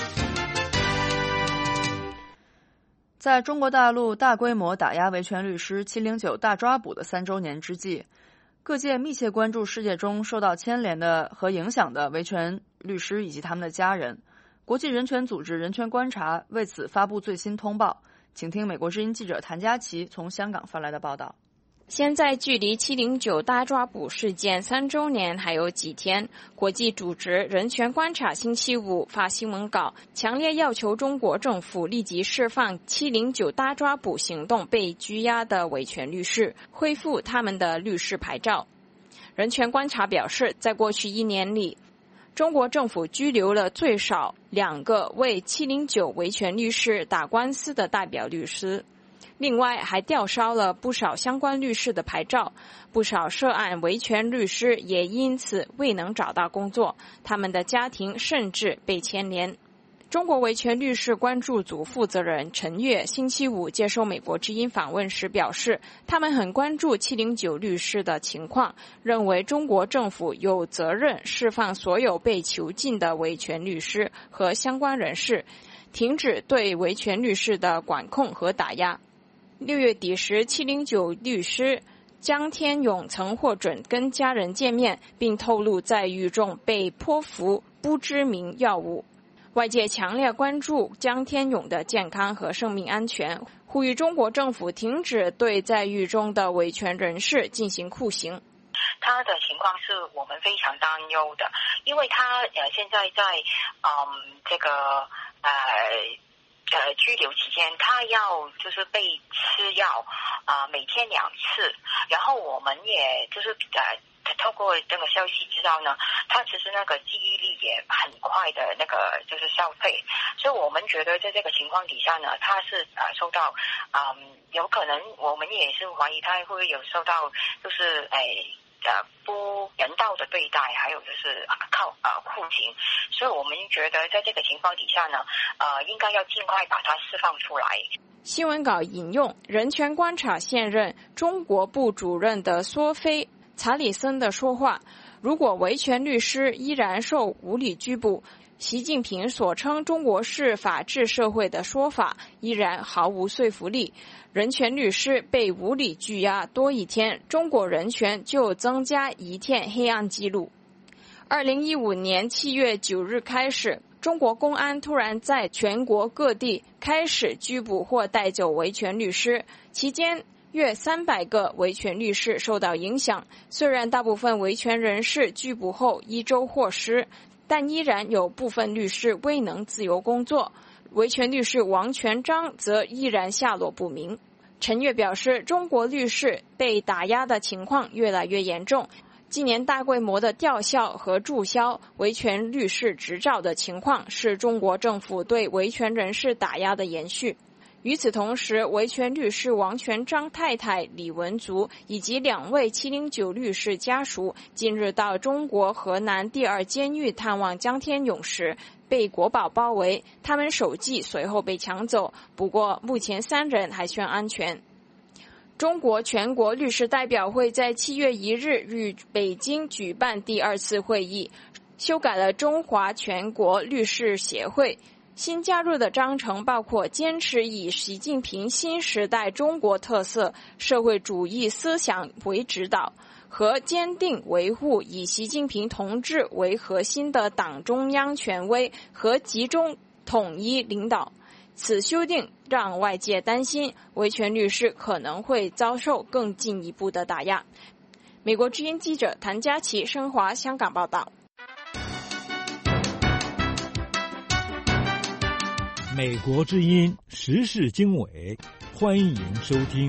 在中国大陆大规模打压维权律师七零九大抓捕的三周年之际，各界密切关注世界中受到牵连的和影响的维权律师以及他们的家人。国际人权组织人权观察为此发布最新通报，请听美国之音记者谭佳琪从香港发来的报道。 现在距离七零九大抓捕事件三周年还有几天，国际组织人权观察星期五发新闻稿，强烈要求中国政府立即释放七零九大抓捕行动被拘押的维权律师，恢复他们的律师牌照。人权观察表示，在过去一年里，中国政府拘留了最少两个为七零九维权律师打官司的代表律师，另外还吊销了不少相关律师的牌照，不少涉案维权律师也因此未能找到工作，他们的家庭甚至被牵连。中国维权律师关注组负责人陈月星期五接受美国之音访问时表示，他们很关注七零九律师的情况，认为中国政府有责任释放所有被囚禁的维权律师和相关人士，停止对维权律师的管控和打压。六月底时，七零九律师江天勇曾获准跟家人见面，并透露在狱中被泼服不知名药物。外界强烈关注江天勇的健康和生命安全，呼吁中国政府停止对在狱中的维权人士进行酷刑。 他的情况是我们非常担忧的，因为他呃现在在嗯这个呃呃拘留期间，他要就是被吃药啊、呃，每天两次，然后我们也就是呃。透过这个消息知道呢，他其实那个记忆力也很快的那个就是消费，所以我们觉得在这个情况底下呢，他是啊、呃、受到啊、嗯、有可能我们也是怀疑他会不会有受到就是哎呃不人道的对待，还有就是啊靠啊酷刑，所以我们觉得在这个情况底下呢，呃应该要尽快把他释放出来。 新闻稿引用人权观察现任中国部主任的索菲查理森的说话，如果维权律师依然受无理拘捕，习近平所称中国是法治社会的说法依然毫无说服力。人权律师被无理拘押多一天，中国人权就增加一天黑暗记录。二零一五年七月九日开始，中国公安突然在全国各地开始拘捕或带走维权律师，期间约三百个维权律师受到影响。虽然大部分维权人士拘捕后一周获释，但依然有部分律师未能自由工作。维权律师王全璋则依然下落不明。陈月表示，中国律师被打压的情况越来越严重。今年大规模的吊销和注销维权律师执照的情况是中国政府对维权人士打压的延续。与此同时，维权律师王全璋太太李文足以及两位七零九律师家属近日到中国河南第二监狱探望江天勇时，被国保包围，他们手机随后被抢走，不过目前三人还算安全。中国全国律师代表会在七月一日于北京举办第二次会议， 修改了中华全国律师协会。新加入的章程包括坚持以习近平新时代中国特色社会主义思想为指导，和坚定维护以习近平同志为核心的党中央权威和集中统一领导。此修订让外界担心维权律师可能会遭受更进一步的打压。美国之音记者谭佳琪生华香港报道。 美国之音时事经纬，欢迎收听。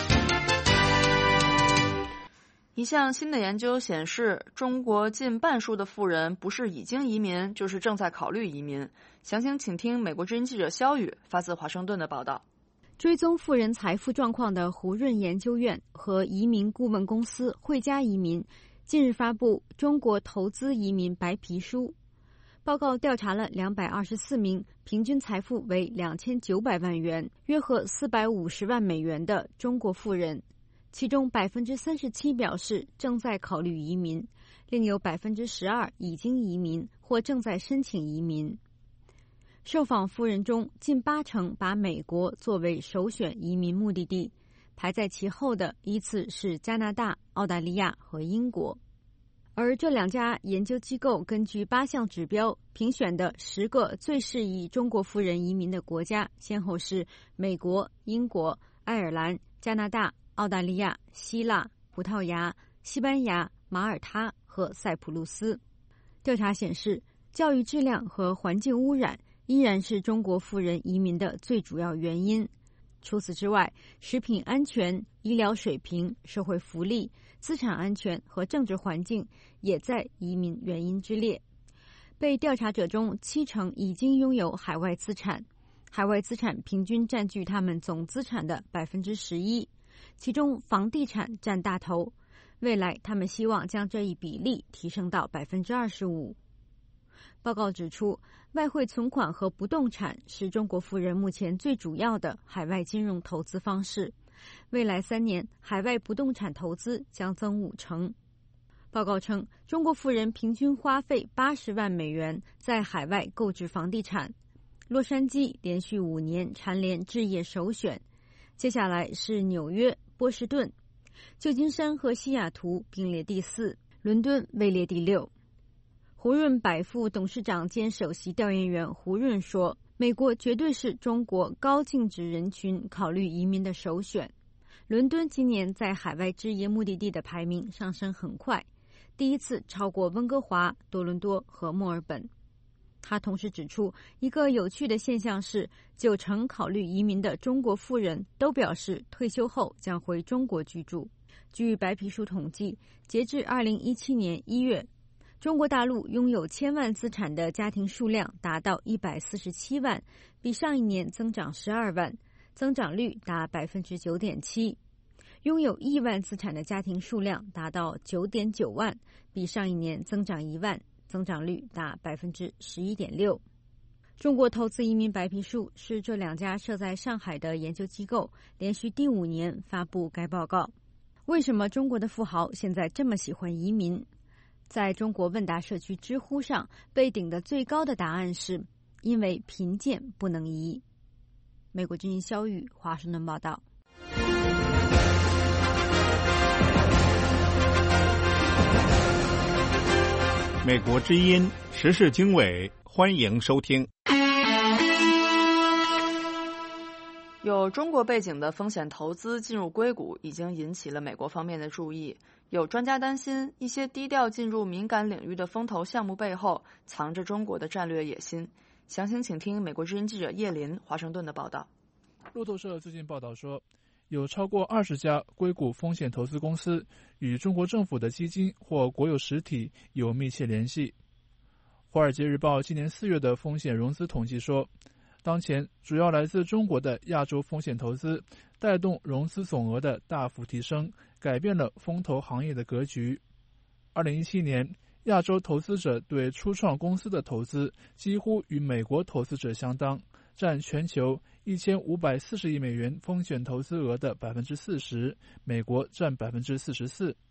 一项新的研究显示，中国近半数的富人不是已经移民，就是正在考虑移民。详情请听美国之音记者肖宇发自华盛顿的报道。 追踪富人财富状况的胡润研究院和移民顾问公司汇佳移民近日发布《中国投资移民白皮书》。报告调查了两百二十四名平均财富为两千九百万元，约合四百五十万美元的中国富人，其中百分之三十七表示正在考虑移民，另有百分之十二已经移民或正在申请移民。受访富人中，近八成把美国作为首选移民目的地，排在其后的依次是加拿大、澳大利亚和英国。而这两家研究机构根据八项指标评选的十个最适宜中国富人移民的国家，先后是美国、英国、爱尔兰、加拿大、澳大利亚、希腊、葡萄牙、西班牙、马耳他和塞浦路斯。调查显示，教育质量和环境污染依然是中国富人移民的最主要原因。除此之外，食品安全、医疗水平、社会福利、资产安全和政治环境也在移民原因之列。被调查者中，七成已经拥有海外资产，海外资产平均占据他们总资产的百分之十一，其中房地产占大头。未来，他们希望将这一比例提升到百分之二十五。报告指出，外汇存款和不动产是中国富人目前最主要的海外金融投资方式。未来三年，海外不动产投资将增五成。报告称，中国富人平均花费八十万美元在海外购置房地产。洛杉矶连续五年蝉联置业首选，接下来是纽约、波士顿，旧金山和西雅图并列第四，伦敦位列第六。胡润百富董事长兼首席调研员胡润说，美国绝对是中国高净值人群考虑移民的首选。伦敦今年在海外置业目的地的排名上升很快，第一次超过温哥华、多伦多和墨尔本。他同时指出，一个有趣的现象是，九成考虑移民的中国富人都表示退休后将回中国居住。据白皮书统计，截至二零一七年一月，中国大陆拥有千万资产的家庭数量达到一百四十七万，比上一年增长十二万，增长率达百分之九点七。拥有亿万资产的家庭数量达到九点九万，比上一年增长一万，增长率达百分之十一点六。中国投资移民白皮书是这两家设在上海的研究机构连续第五年发布该报告。为什么中国的富豪现在这么喜欢移民？在中国问答社区知乎上被顶的最高的答案是因为贫贱不能移。美国之音肖宇华盛顿报道。 美国之音时事经纬，欢迎收听。 有中国背景的风险投资进入硅谷已经引起了美国方面的注意。有专家担心，一些低调进入敏感领域的风投项目背后藏着中国的战略野心。详情请听美国之音记者叶林华盛顿的报道。 路透社最近报道说，有超过二十家硅谷风险投资公司与中国政府的基金或国有实体有密切联系。华尔街日报今年四月的风险融资统计说，当前主要来自中国的亚洲风险投资带动融资总额的大幅提升，改变了风投行业的格局。二零一七年，亚洲投资者对初创公司的投资几乎与美国投资者相当，占全球一千五百四十亿美元风险投资额的百分之四十，美国占百分之四十四。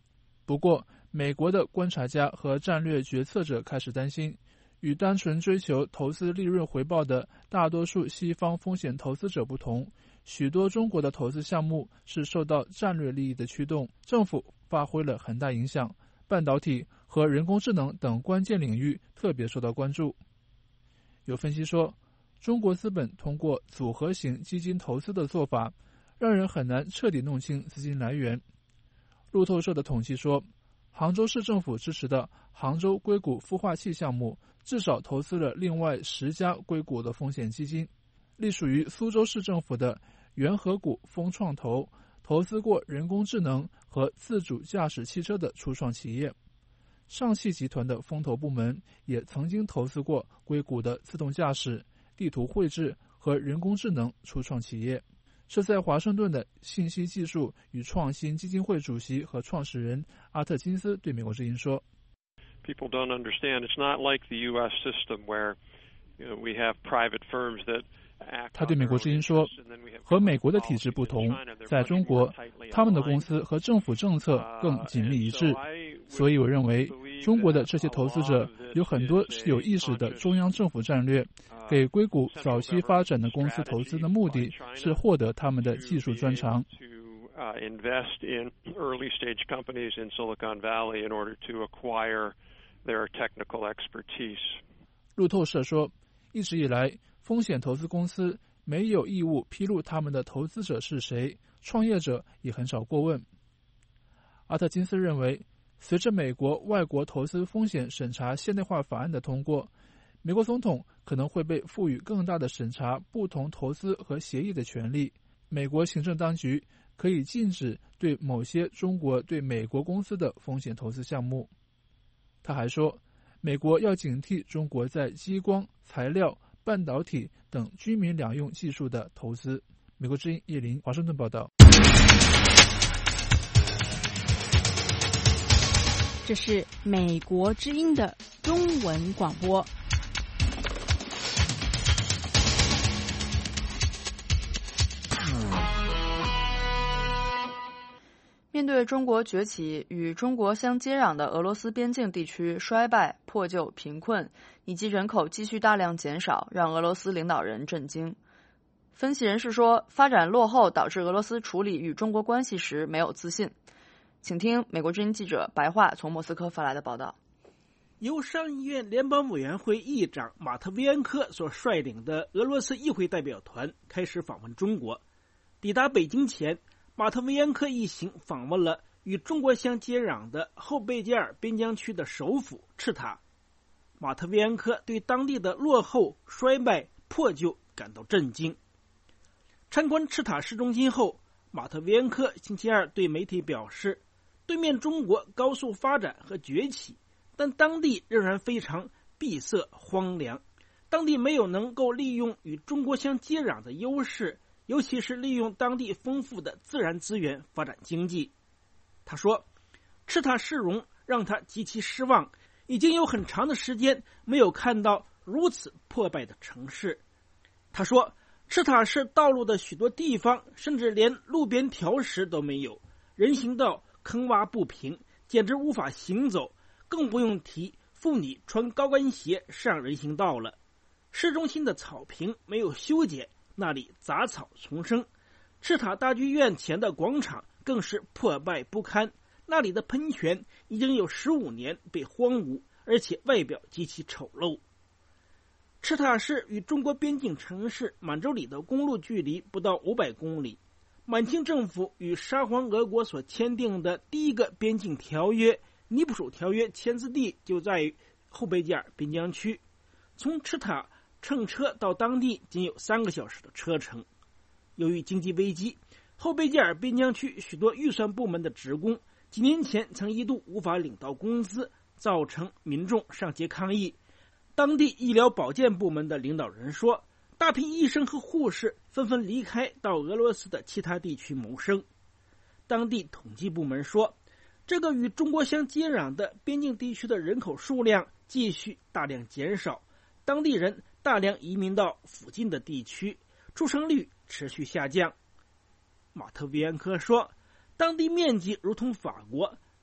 不过，美国的观察家和战略决策者开始担心，与单纯追求投资利润回报的大多数西方风险投资者不同，许多中国的投资项目是受到战略利益的驱动，政府发挥了很大影响，半导体和人工智能等关键领域特别受到关注。有分析说，中国资本通过组合型基金投资的做法，让人很难彻底弄清资金来源。路透社的统计说，杭州市政府支持的杭州硅谷孵化器项目至少投资了另外十家硅谷的风险基金，隶属于苏州市政府的元和谷风创投投资过人工智能和自主驾驶汽车的初创企业。上汽集团的风投部门也曾经投资过硅谷的自动驾驶、地图绘制和人工智能初创企业。是在华盛顿的信息技术与创新基金会主席和创始人阿特金斯对美国之音说 People don't understand. It's not like the U S system where, you know, we have private firms that act. 他对美国之音说，和美国的体制不同，在中国，他们的公司和政府政策更紧密一致。所以我认为，中国的这些投资者有很多是有意识的中央政府战略，给硅谷早期发展的公司投资的目的是获得他们的技术专长。 invest in early stage companies in Silicon Valley in order to acquire their technical expertise. 路透社说，一直以来，风险投资公司没有义务披露他们的投资者是谁，创业者也很少过问。阿特金斯认为，随着美国外国投资风险审查现代化法案的通过，美国总统可能会被赋予更大的审查不同投资和协议的权利。美国行政当局可以禁止对某些中国对美国公司的风险投资项目。他还说，美国要警惕中国在激光、材料、半导体等居民两用技术的投资。美国之音叶林华盛顿报道。 这是美国之音的中文广播。 面对中国崛起，与中国相接壤的俄罗斯边境地区衰败、破旧、贫困，以及人口继续大量减少，让俄罗斯领导人震惊。分析人士说，发展落后导致俄罗斯处理与中国关系时没有自信。请听美国之音记者白桦从莫斯科发来的报道。 由上议院联邦委员会议长马特维安科所率领的俄罗斯议会代表团开始访问中国。抵达北京前，马特维安科一行访问了与中国相接壤的后贝加尔边疆区的首府赤塔。马特维安科对当地的落后、衰败、破旧感到震惊。参观赤塔市中心后，马特维安科星期二对媒体表示，对面中国高速发展和崛起，但当地仍然非常闭塞荒凉，当地没有能够利用与中国相接壤的优势，尤其是利用当地丰富的自然资源发展经济。他说，赤塔市容让他极其失望，已经有很长的时间没有看到如此破败的城市。他说，赤塔市道路的许多地方甚至连路边条石都没有，人行道坑洼不平，简直无法行走，更不用提妇女穿高跟鞋上人行道了。市中心的草坪没有修剪，那里杂草丛生。赤塔大剧院前的广场更是破败不堪，那里的喷泉已经有十五年被荒芜，而且外表极其丑陋。赤塔市与中国边境城市满洲里的公路距离不到五百公里。满清政府与沙皇俄国所签订的第一个边境条约尼布楚条约签字地就在于后贝加尔边疆区，从赤塔乘车到当地仅有三个小时的车程。由于经济危机，后贝加尔边疆区许多预算部门的职工几年前曾一度无法领到工资，造成民众上街抗议。当地医疗保健部门的领导人说，大批医生和护士纷纷离开到俄罗斯的其他地区谋生。当地统计部门说，这个与中国相接壤的边境地区的人口数量继续大量减少，当地人大量移民到附近的地区，出生率持续下降。马特维安科说，当地面积如同法国，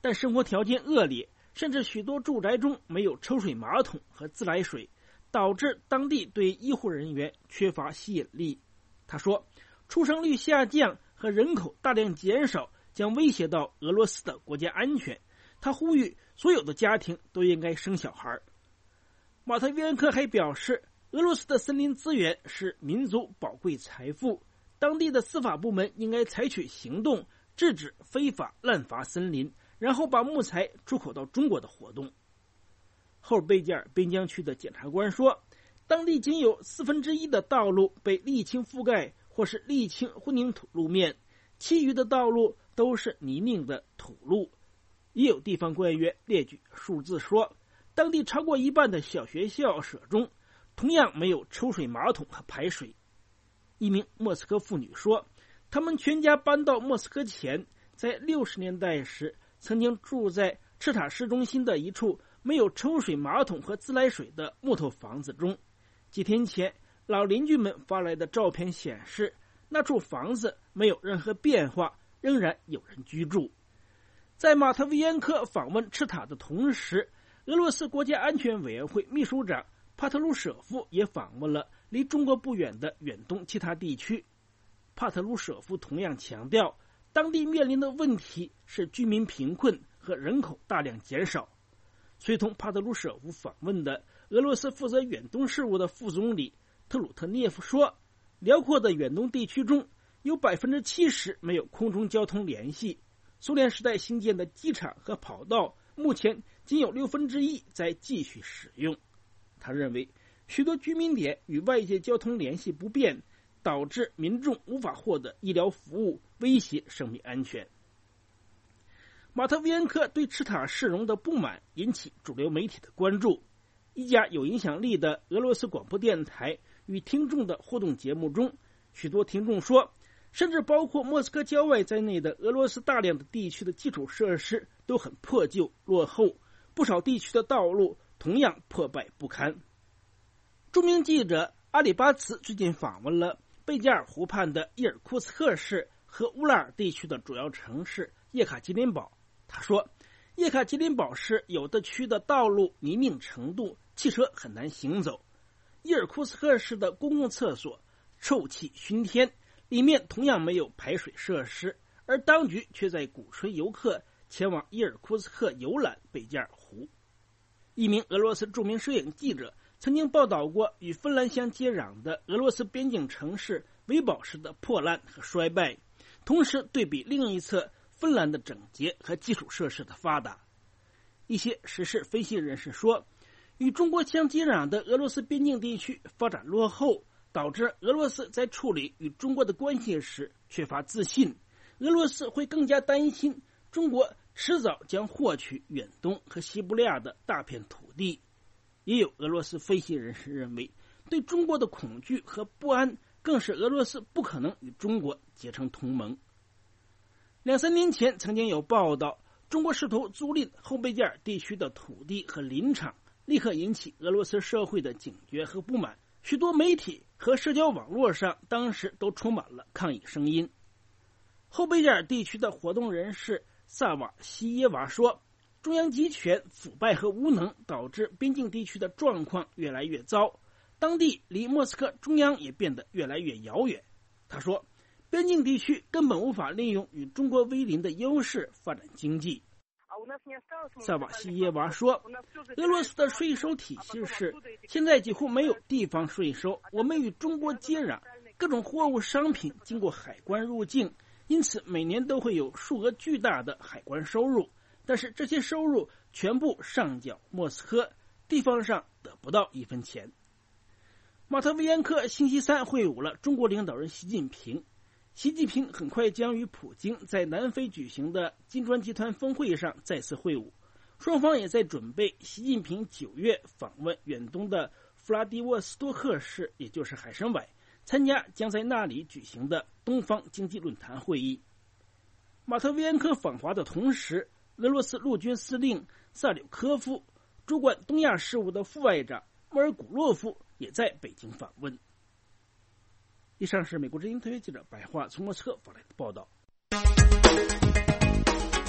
但生活条件恶劣，甚至许多住宅中没有抽水马桶和自来水，导致当地对医护人员缺乏吸引力。他说，出生率下降和人口大量减少将威胁到俄罗斯的国家安全。他呼吁所有的家庭都应该生小孩。马特维安科还表示，俄罗斯的森林资源是民族宝贵财富，当地的司法部门应该采取行动，制止非法滥伐森林，然后把木材出口到中国的活动。后尔贝加尔边疆区的检察官说，当地仅有四分之一的道路被沥青覆盖或是沥青混凝土路面，其余的道路都是泥泞的土路。也有地方官员列举数字说，当地超过一半的小学校舍中同样没有抽水马桶和排水。一名莫斯科妇女说，他们全家搬到莫斯科前，在六十年代时曾经住在赤塔市中心的一处没有抽水马桶和自来水的木头房子中。几天前，老邻居们发来的照片显示，那处房子没有任何变化，仍然有人居住。在马特维安科访问赤塔的同时，俄罗斯国家安全委员会秘书长帕特鲁舍夫也访问了离中国不远的远东其他地区。帕特鲁舍夫同样强调，当地面临的问题是居民贫困和人口大量减少。随同帕特鲁舍夫访问的俄罗斯负责远东事务的副总理特鲁特涅夫说，辽阔的远东地区中有 百分之七十 没有空中交通联系，苏联时代兴建的机场和跑道目前仅有六分之一在继续使用。他认为，许多居民点与外界交通联系不便，导致民众无法获得医疗服务，威胁生命安全。马特维安科对赤塔市容的不满引起主流媒体的关注。一家有影响力的俄罗斯广播电台与听众的互动节目中，许多听众说，甚至包括莫斯科郊外在内的俄罗斯大量的地区的基础设施都很破旧落后，不少地区的道路同样破败不堪。著名记者阿里巴茨最近访问了贝加尔湖畔的伊尔库茨克市和乌拉尔地区的主要城市叶卡捷琳堡。他说，叶卡捷琳堡市有的区的道路泥泞程度，汽车很难行走。伊尔库茨克市的公共厕所臭气熏天，里面同样没有排水设施，而当局却在鼓吹游客前往伊尔库茨克游览贝加尔湖。一名俄罗斯著名摄影记者曾经报道过与芬兰相接壤的俄罗斯边境城市维堡市的破烂和衰败，同时对比另一侧芬兰的整洁和基础设施的发达。一些时事分析人士说，与中国相接壤的俄罗斯边境地区发展落后，导致俄罗斯在处理与中国的关系时缺乏自信。俄罗斯会更加担心中国迟早将获取远东和西伯利亚的大片土地。也有俄罗斯分析人士认为，对中国的恐惧和不安更是俄罗斯不可能与中国结成同盟。两三年前曾经有报道，中国试图租赁后贝加尔地区的土地和林场，立刻引起俄罗斯社会的警觉和不满。许多媒体和社交网络上当时都充满了抗议声音。后贝加尔地区的活动人士萨瓦西耶娃说，中央集权、腐败和无能导致边境地区的状况越来越糟，当地离莫斯科中央也变得越来越遥远。他说，边境地区根本无法利用与中国毗邻的优势发展经济。萨瓦西耶娃说，俄罗斯的税收体系是现在几乎没有地方税收，我们与中国接壤，各种货物商品经过海关入境，因此每年都会有数额巨大的海关收入，但是这些收入全部上缴莫斯科，地方上得不到一分钱。马特维安科星期三会晤了中国领导人习近平，习近平很快将与普京在南非举行的金砖集团峰会上再次会晤，双方也在准备习近平九月访问远东的弗拉迪沃斯多克市，也就是海参崴，参加将在那里举行的东方经济论坛会议。马特维安科访华的同时，俄罗斯陆军司令萨柳科夫、主管东亚事务的副外长莫尔古洛夫也在北京访问。以上是美国之音特约记者白桦从莫斯科发来的报道。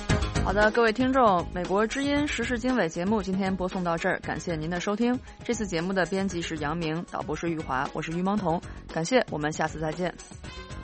好的，各位听众，美国之音时事经纬节目今天播送到这儿，感谢您的收听。这次节目的编辑是杨明，导播是玉华，我是于萌彤，感谢，我们下次再见。